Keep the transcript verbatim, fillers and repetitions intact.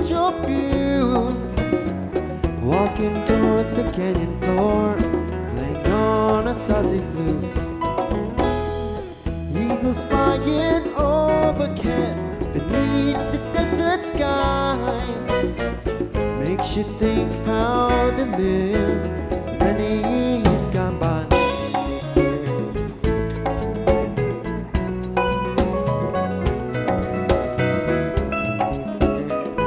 natural view. Walking towards the canyon floor, playing on a saucy flute. Eagles flying over camp beneath the desert sky. Makes you think how they live many